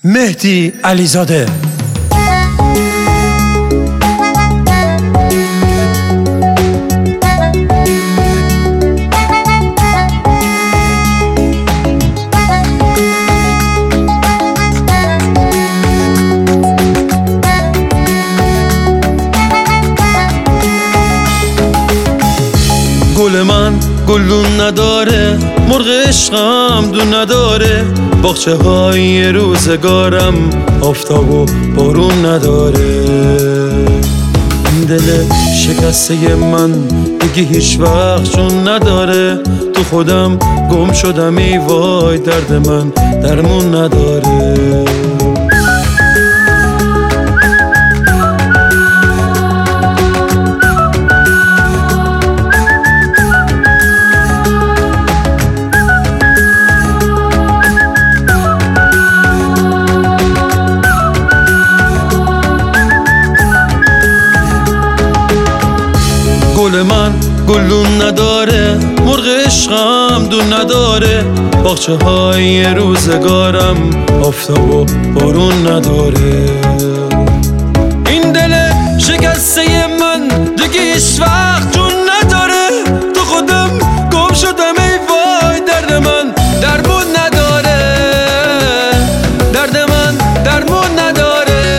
مهدی علیزاده. گل من گلون نداره، مرغ عشقم دون نداره، باغچه های روزگارم آفتاب و بارون نداره. این دل شکسته من دیگه هیچ وقت جون نداره، تو خودم گم شدم ای وای، درد من درمون نداره. گل من گلون نداره، مرغ عشقم دون نداره، باغچه های روزگارم آفتاب و بارون نداره. این دل شکسته من دیگه هیچ وقت جون نداره، تو خودم گم شدم ای وای، درد من درمون نداره، درد من درمون نداره.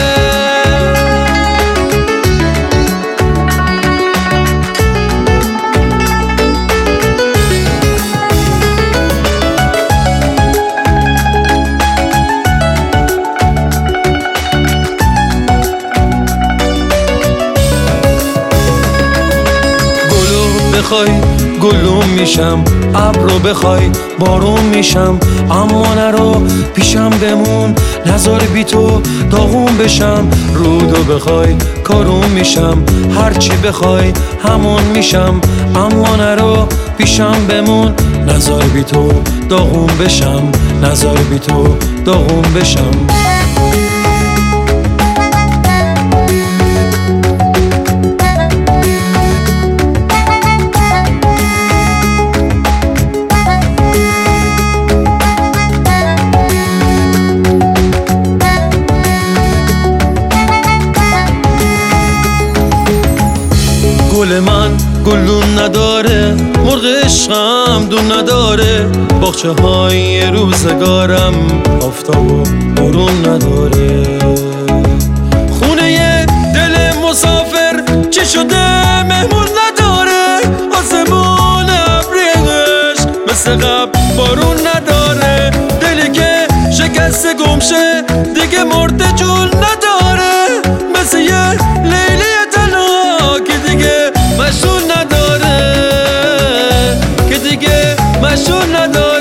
بخوای گلوم میشم، ابرو بخوای بارون میشم، اما نرو پیشم بمون، نذار بی تو داغون بشم. رودو بخوای کارون میشم، هرچی بخوای همون میشم، اما نرو پیشم بمون، نذار بی تو داغون بشم، نذار بی تو داغون بشم. گل من گلون نداره، مرغ عشقم دون نداره، باغچه های روزگارم آفتاب و بارون نداره. خونه دل مسافر چی شده مهمون نداره، آسمون ابری عشق مثل قبل بارون نداره. دلی که شکست گمشه دیگه مرده جون نداره، مثل یه لیلی تنها که دیگه مشون نداره، که دیگه مشون نداره.